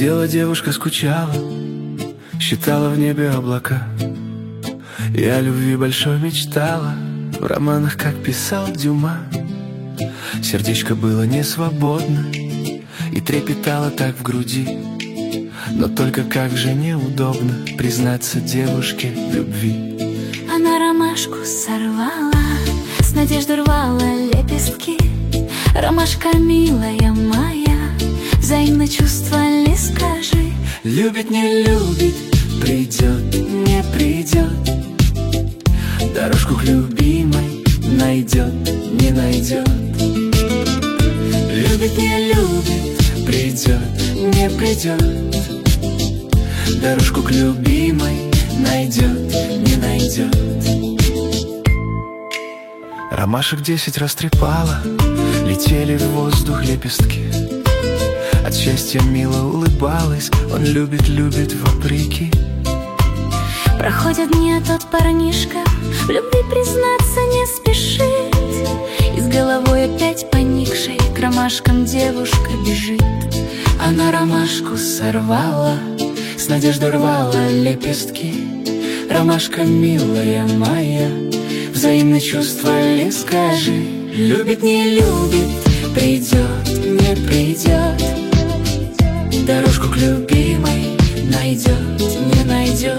Сидела девушка, скучала, считала в небе облака. И о любви большой мечтала, в романах, как писал Дюма. Сердечко было не свободно и трепетало так в груди. Но только как же неудобно признаться девушке в любви. Она ромашку сорвала, с надеждой рвала лепестки. Ромашка, милая моя, взаимно чувства ли, скажи? Любит, не любит, придет, не придет, дорожку к любимой найдет, не найдет. Любит, не любит, придет, не придет, дорожку к любимой найдет, не найдет. Ромашек 10 растрепала, летели в воздух лепестки. От счастья мило улыбалась, он любит, любит вопреки. Проходят дни, а тот парнишка в любви признаться не спешит. И с головой опять поникшей к ромашкам девушка бежит. Она ромашку сорвала, с надеждой рвала лепестки. Ромашка, милая моя, взаимные чувства ли, скажи? Любит, не любит, придет, не придет, дорожку к любимой найдет, не найдет.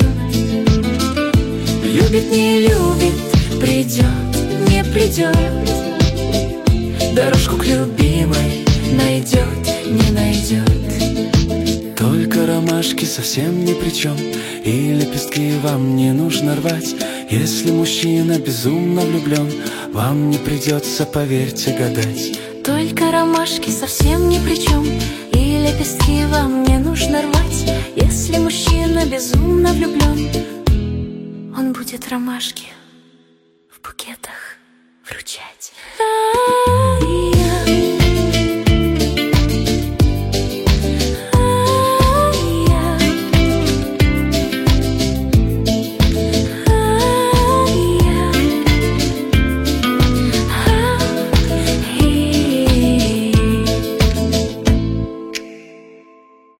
Любит, не любит, придет, не придет, дорожку к любимой найдет, не найдет. Только ромашки совсем ни при чем, и лепестки вам не нужно рвать. Если мужчина безумно влюблен, вам не придется, поверьте, гадать. Только ромашки совсем ни при чем, и лепестки вам не нужно рвать. Если мужчина безумно влюблен, он будет ромашки в букетах вручать.